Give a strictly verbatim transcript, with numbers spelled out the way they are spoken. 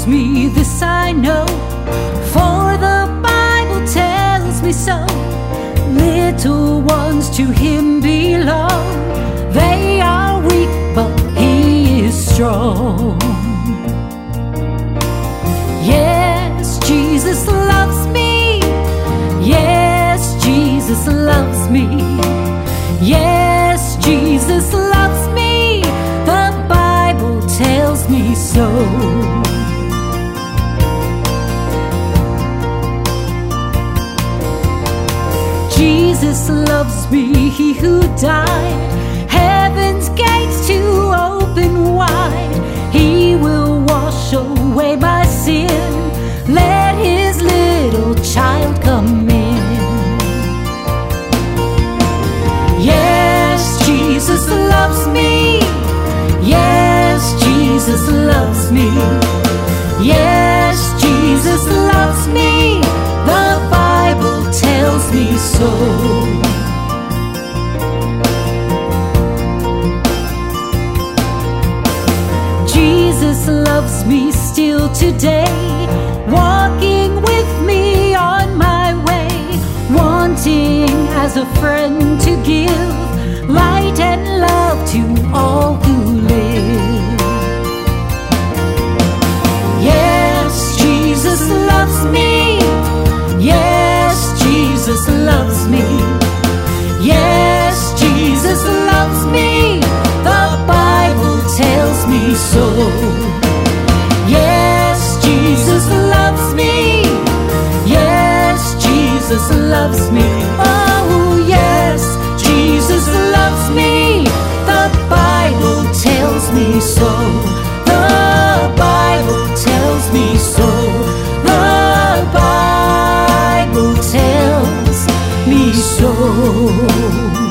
loves me, this I know, for the Bible tells me so. Little ones to him belong. They are weak, but he is strong. Yes, Jesus loves me. Yes, Jesus loves me. Yes, Jesus loves me. The Bible tells me so. Jesus loves me, he who died, heaven's gates to open wide. He will wash away my sin. Let his little child come in. Yes, Jesus loves me. Yes, Jesus loves me. Yes, Jesus loves me. The Bible tells me so. Jesus loves me still today, walking with me on my way, wanting as a friend to give light and love to all who live. Yes, Jesus loves me. Yes, Jesus loves me. Yes, Jesus loves me. The Bible tells me so. Yes, Jesus loves me. Yes, Jesus loves me. Oh, yes, Jesus loves me. The Bible tells me so. The Bible tells me so. The Bible tells me so.